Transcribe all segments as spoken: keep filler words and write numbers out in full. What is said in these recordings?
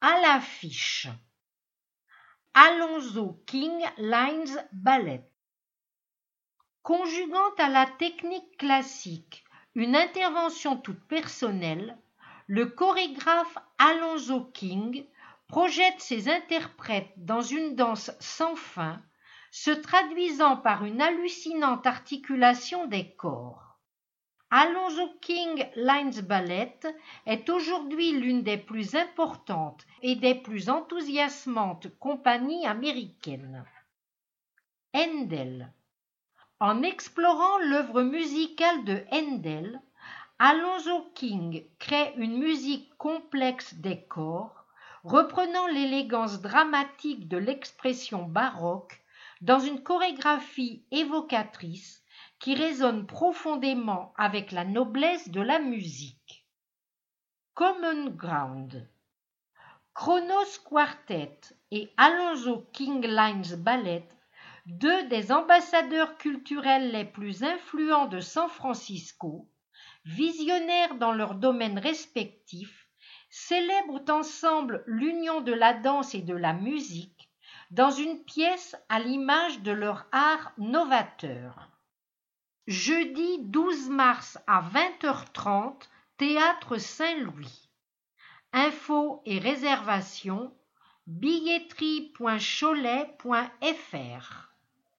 À l'affiche, Alonso King Lines Ballet. Conjuguant à la technique classique une intervention toute personnelle, le chorégraphe Alonso King projette ses interprètes dans une danse sans fin, se traduisant par une hallucinante articulation des corps. Alonso King Lines Ballet est aujourd'hui l'une des plus importantes et des plus enthousiasmantes compagnies américaines. Handel. En explorant l'œuvre musicale de Handel, Alonso King crée une musique complexe des corps, reprenant l'élégance dramatique de l'expression baroque dans une chorégraphie évocatrice qui résonne profondément avec la noblesse de la musique. Common Ground. Kronos Quartet et Alonso King Lines Ballet, deux des ambassadeurs culturels les plus influents de San Francisco, visionnaires dans leurs domaines respectifs, célèbrent ensemble l'union de la danse et de la musique dans une pièce à l'image de leur art novateur. Jeudi douze mars à vingt heures trente, Théâtre Saint-Louis. Infos et réservations billetterie point cholet point f r.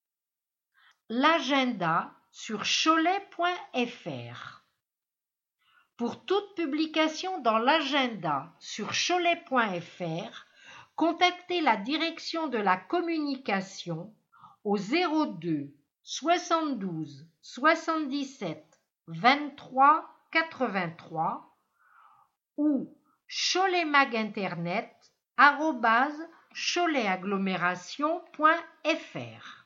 L'agenda sur cholet point f r. Pour toute publication dans l'agenda sur cholet point f r, contactez la direction de la communication au zéro deux soixante-douze soixante-dix-sept vingt-trois quatre-vingt-trois ou choletmaginternet arobase cholet agglomération point f r.